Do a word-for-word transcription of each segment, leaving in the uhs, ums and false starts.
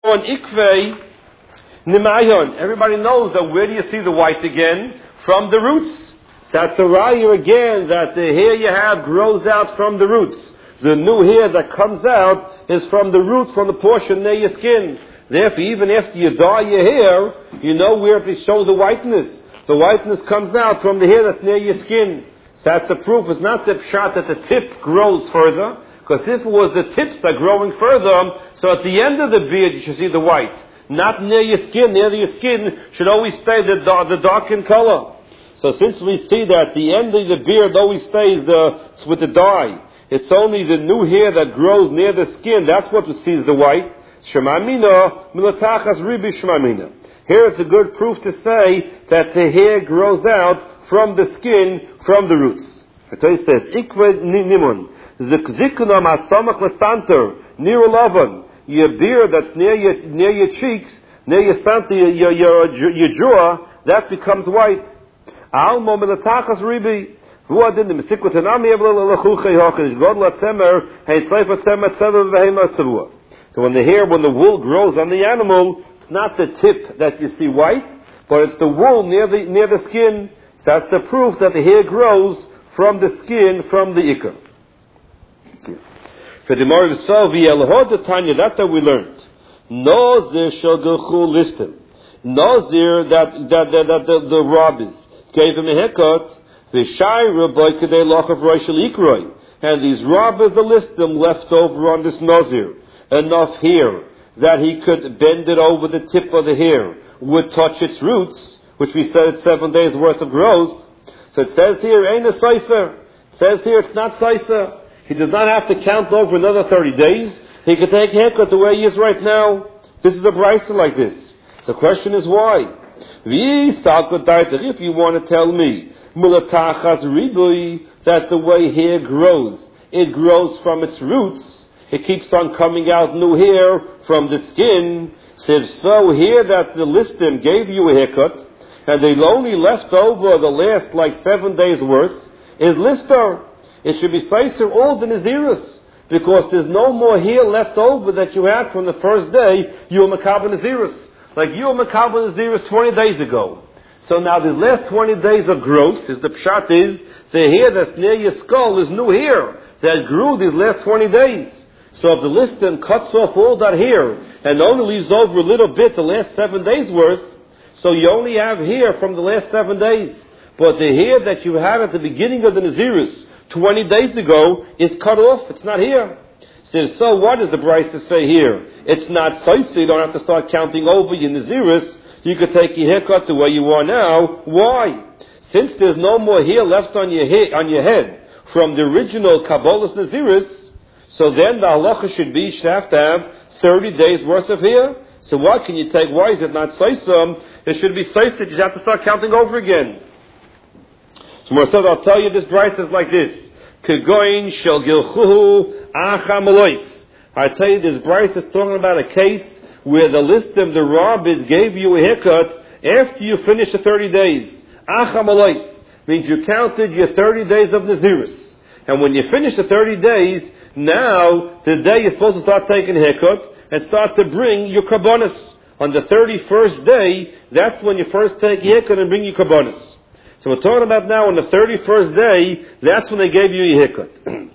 On ikvei nimayon. Everybody knows that where do you see the white again? From the roots. So that's a raya again that the hair you have grows out from the roots. The new hair that comes out is from the root, from the portion near your skin. Therefore, even after you dye your hair, you know where to show the whiteness. The whiteness comes out from the hair that's near your skin. So that's the proof. It's not the shot that the tip grows further, because if it was the tips that are growing further, so at the end of the beard you should see the white. Not near your skin. Near your skin should always stay the, the darkened color. So since we see that the end of the beard always stays the, with the dye, it's only the new hair that grows near the skin, that's what sees the white. Shemamina milatachas ribi shemamina. Here it's a good proof to say that the hair grows out from the skin, from the roots. It says, Ikve nimun, zikzikuna masamach lesanter, near lavan, your beard that's near your, near your cheeks, near your santer, your, your, your, your jaw, that becomes white. Almo milatachas ribi. So when the hair, when the wool grows on the animal, it's not the tip that you see white, but it's the wool near the near the skin. So that's the proof that the hair grows from the skin, from the ikar. For the more of the Tanya, that's what we learned. Nazir shall go listem. Nazir that that that, that the, the robbers gave him a haircut. And these robbers, the listem left over on this nazir enough hair that he could bend it over the tip of the hair, would touch its roots, which we said it's seven days worth of growth. So it says here, ain't a saiser. It says here it's not saiser. He does not have to count over another thirty days. He could take haircut the way he is right now. This is a brisa like this. So the question is why? If you want to tell me mulatachas ribui, that the way hair grows, it grows from its roots. It keeps on coming out new hair from the skin. So if so, here that the listim gave you a haircut, and they only left over the last like seven days worth, is lister. It should be seiser all the naziris, because there's no more hair left over that you had from the first day you were makabel naziris. Like you were makabel naziris twenty days ago. So now the last twenty days of growth, is the pshat is, the hair that's near your skull is new hair that grew these last twenty days. So if the listim cuts off all that hair and only leaves over a little bit the last seven days worth, so you only have hair from the last seven days. But the hair that you had at the beginning of the Naziris twenty days ago is cut off, it's not here. So, so what does the Brisa say here? It's not so you don't have to start counting over your Naziris. You could take your haircut the way you are now. Why? Since there's no more hair left on your head, on your head from the original Kabbalah's Naziris, so then the halacha should be, you should have to have thirty days worth of hair. So what can you take? Why is it not Saisam? It should be Saisam. You have to start counting over again. So Mor says, I'll tell you this Brisa is like this. Kegoin shel gilchuhu acha melois. I tell you this Brisa is talking about a case where the listim, the rabbis, gave you a haircut after you finished the thirty days. Acha melois means you counted your thirty days of Naziris. And when you finish the thirty days, now the day you're supposed to start taking a haircut and start to bring your karbonis. On the thirty-first day, that's when you first take your haircut and bring your karbonis. So we're talking about now on the thirty-first day, that's when they gave you your haircut.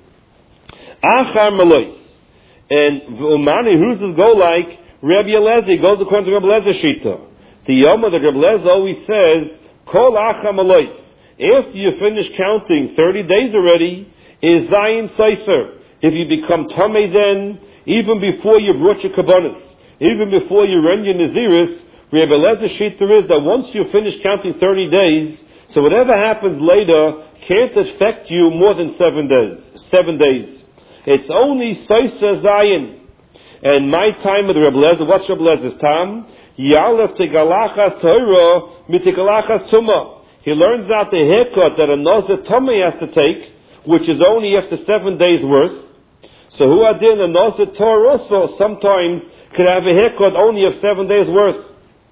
Achar melois. And Umani, who's this go like? Rabbi Eliezer goes according to Rabbi Eliezer Shita. The Yom of the Rabbi Eliezer always says, Kol achar melois. After you finish counting thirty days already, is Zayin Seifer. If you become Tameh then, even before you brought your Kabbanis, even before you run your Naziris, Rabbi Eliezer Shita is that once you finish counting thirty days, so whatever happens later can't affect you more than seven days. Seven days. It's only Seifer Zayin. And my time with Rabbi Eliezer, what's Rabbi Eliezer time? Yalef tegalachas Torah mitegalachas Tumah. He learns out the haircut that a Nazir Tumah has to take, which is only after seven days worth. So who are in a Nazir Torah also sometimes could have a haircut only of seven days worth.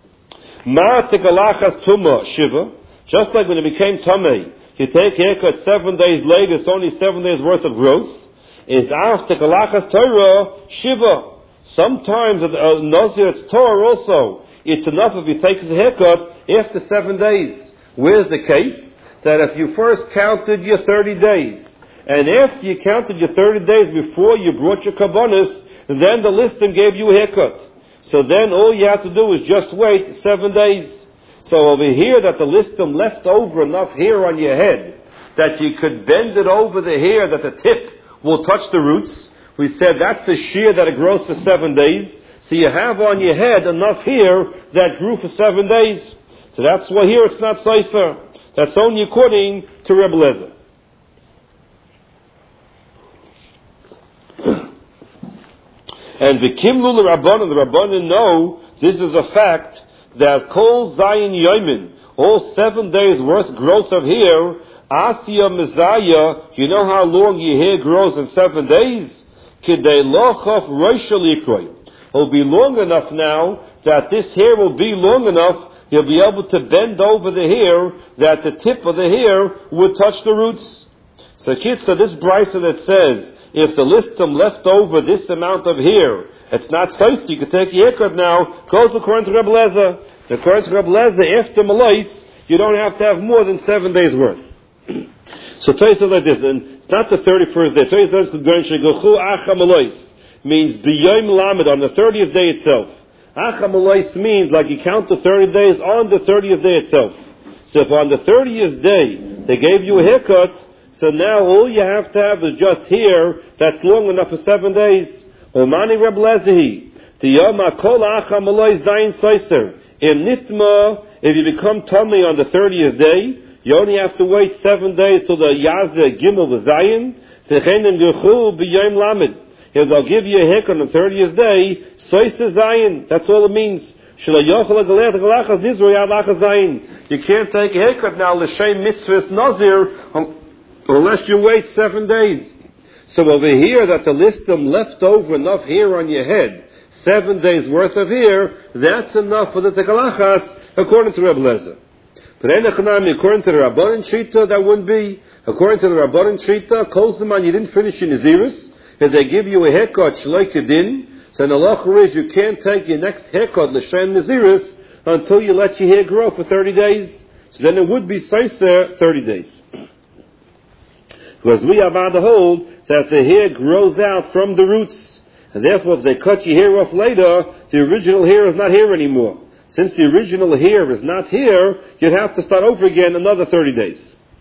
Ma tegalachas Tumah Shiva. Just like when it became Tumah, you take a haircut seven days later, it's only seven days worth of growth. Is after tegalachas Torah Shiva. Sometimes a uh, Nazir, it's Torah also. It's enough if he takes a haircut after seven days. Where's the case? That if you first counted your thirty days, and after you counted your thirty days before you brought your kabbanis, then the listim gave you a haircut. So then all you have to do is just wait seven days. So over here that the listim left over enough hair on your head that you could bend it over the hair that the tip will touch the roots. We said that's the shear that it grows for seven days. So you have on your head enough hair that grew for seven days. So that's why here it's not Seifer. That's only according to Rebbe Lezer. And the Kimlu the Rabbanan, the Rabbanan know this is a fact that Kol Zayin Yomin, all seven days worth growth of hair, Asiya Mizaya, you know how long your hair grows in seven days? Kidei Lochov Roshal It'll be long enough now that this hair will be long enough you'll be able to bend over the hair that the tip of the hair would touch the roots. So Kitzah, this brisa that says, if the listum left over this amount of hair, it's not so you can take your haircut now, goes according to Rebbe Lezer. According to Rebbe Lezer, after Malais, you don't have to have more than seven days worth. So Tosfos like this, and it's not the thirty-first day. Tosfos means b'yom lamed, on the thirtieth day itself. Achamalais means like you count the thirty days on the thirtieth day itself. So if on the thirtieth day they gave you a haircut, so now all you have to have is just hair that's long enough for seven days. Omani Reb Lezehi, the Yoma Kol Achamalais Zayin Seiser. In Nitma, if you become tummy on the thirtieth day, you only have to wait seven days till the Yazeh Gimel Zayin. V'chenim Gechul b'yom lamed. If they'll give you a haircut on the thirtieth day, Soisa Zayin, that's all it means. You can't take a haircut now, L'Shem Mitzvahs Nazir, unless you wait seven days. So over here, that the listum left over enough hair on your head, seven days worth of hair, that's enough for the tekalachas, according to Rebbe Lezer. But according to the Rabbanan Shita, that wouldn't be. According to the Rabbanan Shita, Kol Zaman, you didn't finish your Naziris. If they give you a haircut, Shleik Yedin, so the halacha is you can't take your next haircut, L'Shem Naziris, until you let your hair grow for thirty days. So then it would be Seiser thirty days. Because we are about to hold that the hair grows out from the roots. And therefore, if they cut your hair off later, the original hair is not here anymore. Since the original hair is not here, you'd have to start over again another thirty days.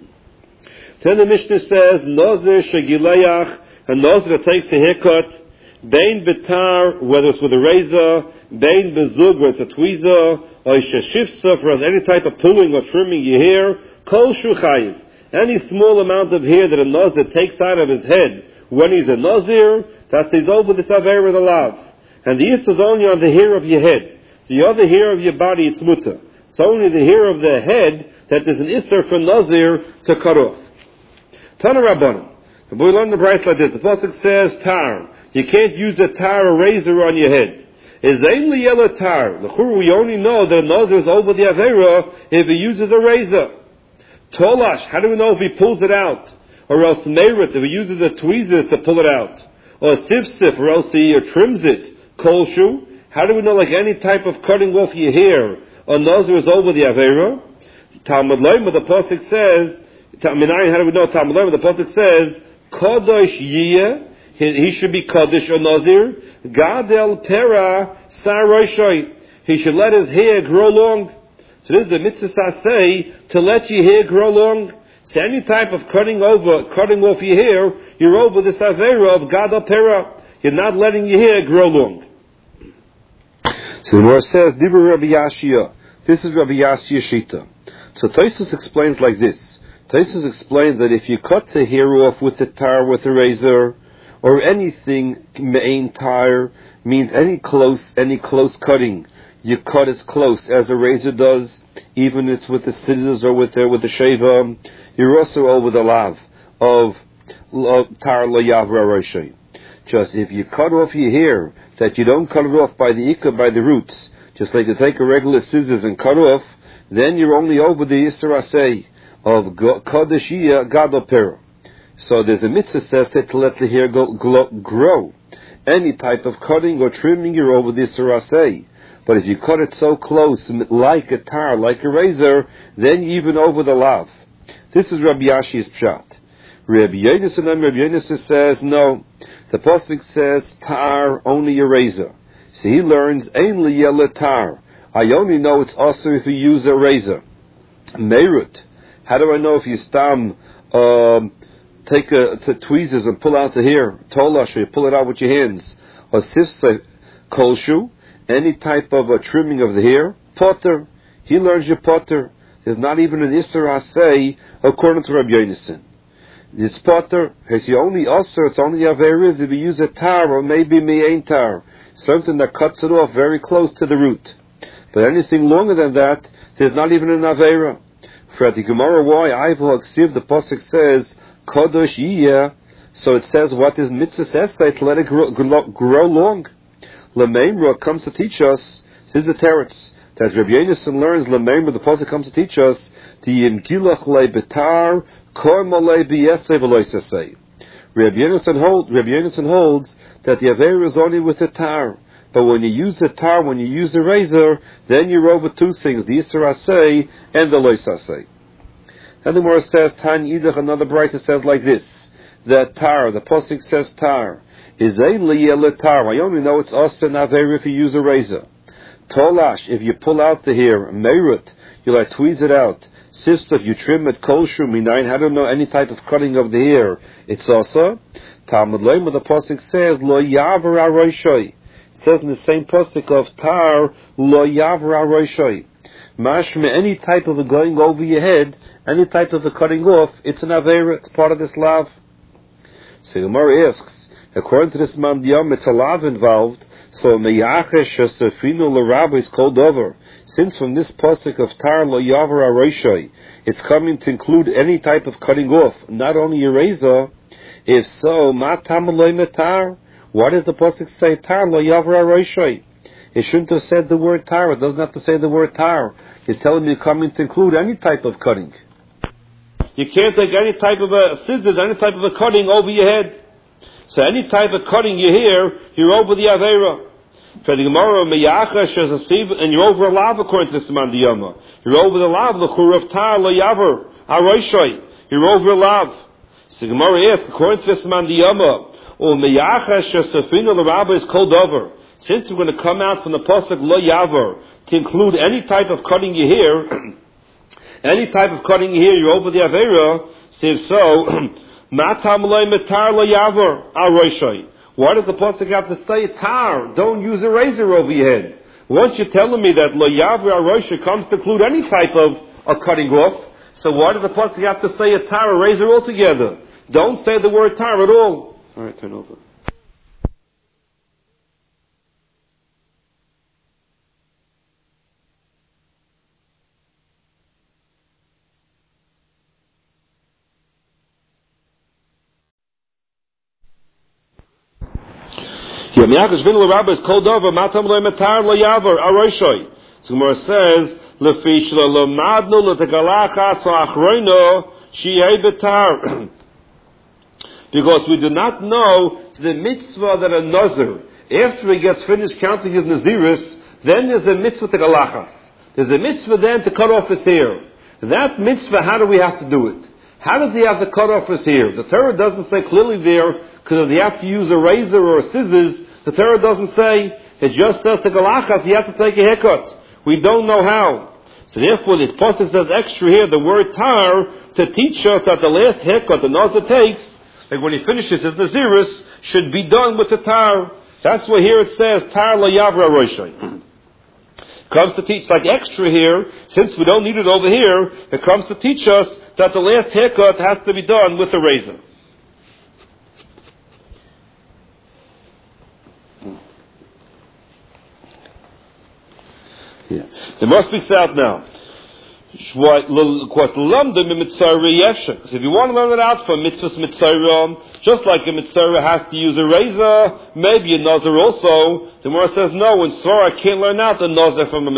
Then the Mishnah says, Nazir Shegileach, a Nazir takes a haircut, Bein Betar, whether it's with a razor, Bein Bezug, whether it's a tweezer, or Sheshifsa, for any type of pulling or trimming your hair, Kol Shuchayiv. Any small amount of hair that a Nazir takes out of his head when he's a Nazir, that says over the Saver of the Lav. And the Issa is only on the hair of your head. The other hair of your body, it's mutter. It's only the hair of the head that there's an Isser for Nazir to cut off. Tana Rabbanan. The boy learned the price like this. The pasuk says tar. You can't use a tar, a razor on your head. Is only yellow tar. We only know that a Nazir is over the Avera if he uses a razor. Tolash, how do we know if he pulls it out? Or else Meirit, if he uses a tweezer to pull it out. Or Sifsif, or else he trims it. Kolshu, how do we know like any type of cutting off your hair? A Nazir is over the Avera. Talmud Loima, the pasuk says, how do we know Talmud Loima? The pasuk says, Kadosh Yiyeh, he should be Kadosh or Nazir. Gadel Pera Saroshoi, he should let his hair grow long. So this is the mitzvah say to let your hair grow long. So any type of cutting over, cutting off your hair, you're over the Savera of Gadel Pera. You're not letting your hair grow long. So the Gemara says, Dibur Rabbi Yashia. This is Rabbi Yashia Shita. So Tosfos explains like this. Tosfos explains that if you cut the hair off with the tar, with a razor, or anything me'ain tar, means any close, any close cutting, you cut as close as a razor does, even if it's with the scissors or with the, with the sheva, you're also over the lav of tar lo yavra roshay. Just if you cut off your hair, that you don't cut it off by the ikka, by the roots, just like you take a regular scissors and cut off, then you're only over the Yisra Asay of Kadeshiyah Gadol Pera. So there's a mitzvah says that to let the hair go, grow. any type of cutting or trimming, you're over the Isser Aseh. But if you cut it so close, like a tar, like a razor, then you're even over the lav. This is Rabbi Yashi's pshat. Rabbi Yonasan and Rabbi Yonasan says, no. The pasuk says, tar, only a razor. So he learns, ein liyele tar. I only know it's also if you use a razor. Meirut. How do I know if you stam, um, take a, the tweezers and pull out the hair? Tolash, you pull it out with your hands. Or sifsa kolshu. Any type of a trimming of the hair, potter. He learns your potter. There's not even an Isser Aseh according to Rabbi Yonasan. This potter has he only also, it's only averis if you use a tar or maybe me'ain tar, something that cuts it off very close to the root. But anything longer than that, there's not even an avera. For the Gemara, why Ivul Aksiv, the pasuk says Kodosh Yiyeh, so it says what is mitzvah esay to let it grow, grow long. Lememra comes to teach us, this is the teretz, that Rabbi Yonasan learns, Lememra, the pasuk comes to teach us, the Yimgilach le betar, korma le biyesei v'loisesei. Rabbi Yonasan holds, Rabbi Yonasan holds that the aver is only with the tar. But when you use the tar, when you use the razor, then you're over two things, the Isser Aseh and the Lois Aseh. Then the Gemara says, Tan Yidach, another brisa says like this, that tar, the pasuk says tar, is ein liyele tar. I only know it's also an aver if you use a razor. Tolash, if you pull out the hair, meirut, you like tweeze it out. Sifsa, if you trim it, kolshu minayin, I don't know any type of cutting of the hair. It's also, Talmud Lema, the pasuk says, lo yaver aroishoi. It says in the same pasuk of tar, lo yaver aroishoi. Mashma, any type of a going over your head, any type of a cutting off, it's an aver, it's part of this lav. So the Gemara asks, according to this mandiyam, it's a lav involved, so meyachesh shasafinu l'rabbi is called over. Since from this pasuk of tar lo yaver aroishoi, it's coming to include any type of cutting off, not only a razor. If so, ma tam loy metar? Why does the pasuk say tar lo yaver aroishoi? It shouldn't have said the word tar. It doesn't have to say the word tar. You're telling me you're coming to include any type of cutting. You can't take any type of a scissors, any type of a cutting over your head. So any type of cutting you hear, you're over the avera. For the Gemara, meyachash shasasiv, and you're over a lav according to this mandiyama. You're over the lav, the chur of tar lo yaver aroishoi. You're over a lav. So the Gemara asks, according to this mandiyama, or meyachash shasafinu l'rabbi is called over. Since we're going to come out from the pasuk lo yaver to include any type of cutting you hear, any type of cutting you hear, you're over the avera. Says so. Matam loy metar lo yaver aroishoi. Why does the pasuk have to say tar? Don't use a razor over your head. Once you're telling me that lo yaver aroishoi comes to include any type of a cutting off, so why does the pasuk have to say a tar, a razor altogether? Don't say the word tar at all. All right, turn over. Yamiyachash bin l'rabbi is called over. Matam lo metar lo yaver aroishoi. So Gemara says, lefish lo lomadnu l'tegalachas ha'achroino shiyei betar. Because we do not know the mitzvah that a nazir, after he gets finished counting his naziris, then there's a mitzvah tegalachas. There's a mitzvah then to cut off his hair. That mitzvah, how do we have to do it? How does he have to cut off his hair? The Torah doesn't say clearly there, because he has to use a razor or scissors. The Torah doesn't say, it just says to galachas, he has to take a haircut. We don't know how. So therefore, the pasuk says extra here, the word tar, to teach us that the last haircut the nazir takes, like when he finishes his naziris, should be done with the tar. That's why here it says, tar lo yavra roshai. Comes to teach, like extra here, since we don't need it over here, it comes to teach us that the last haircut has to be done with a razor. Yeah. The Gemara speaks out now. Because if you want to learn it out from mitzvahs mitzvah, just like a mitzvah has to use a razor, maybe a nazir also. The Gemara says no. In Surah, I can't learn out the nazir from a